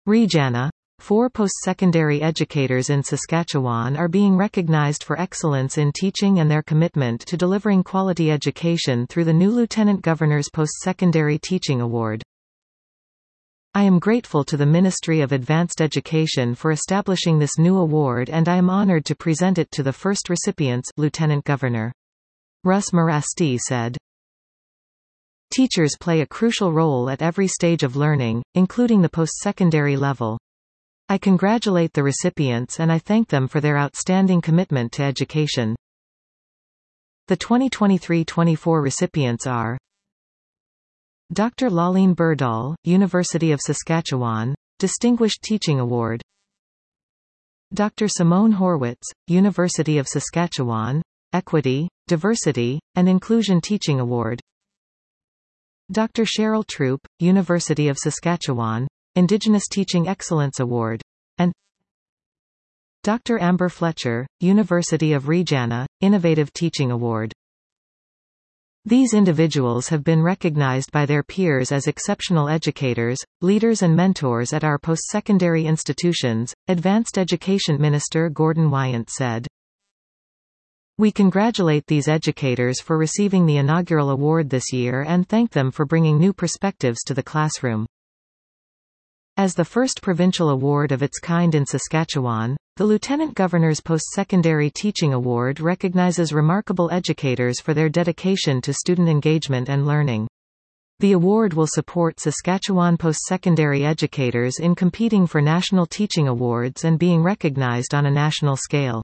Regina. 4 post-secondary educators in Saskatchewan are being recognized for excellence in teaching and their commitment to delivering quality education through the new Lieutenant Governor's Post-Secondary Teaching Award. I am grateful to the Ministry of Advanced Education for establishing this new award, and I am honored to present it to the first recipients, Lieutenant Governor Russ Morasti said. Teachers play a crucial role at every stage of learning, including the post-secondary level. I congratulate the recipients and I thank them for their outstanding commitment to education. The 2023-24 recipients are Dr. Laline Berdahl, University of Saskatchewan, Distinguished Teaching Award. Dr. Simone Horwitz, University of Saskatchewan, Equity, Diversity, and Inclusion Teaching Award. Dr. Cheryl Troop, University of Saskatchewan, Indigenous Teaching Excellence Award. And Dr. Amber Fletcher, University of Regina, Innovative Teaching Award. These individuals have been recognized by their peers as exceptional educators, leaders and mentors at our post-secondary institutions, Advanced Education Minister Gordon Wyant said. We congratulate these educators for receiving the inaugural award this year and thank them for bringing new perspectives to the classroom. As the first provincial award of its kind in Saskatchewan, the Lieutenant Governor's Post-Secondary Teaching Award recognizes remarkable educators for their dedication to student engagement and learning. The award will support Saskatchewan post-secondary educators in competing for national teaching awards and being recognized on a national scale.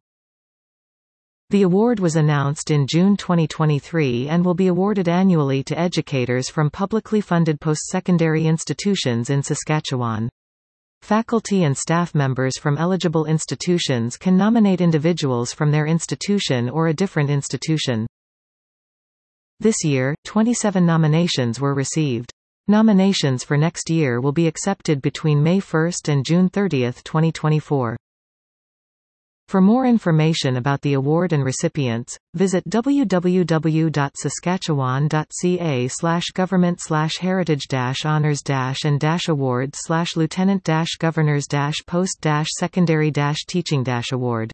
The award was announced in June 2023 and will be awarded annually to educators from publicly funded post-secondary institutions in Saskatchewan. Faculty and staff members from eligible institutions can nominate individuals from their institution or a different institution. This year, 27 nominations were received. Nominations for next year will be accepted between May 1 and June 30, 2024. For more information about the award and recipients, visit www.saskatchewan.ca/government/heritage-honors-and-awards/lieutenant-governors-post-secondary-teaching-award.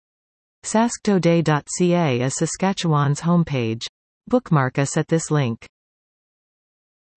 sasktoday.ca is Saskatchewan's homepage. Bookmark us at this link.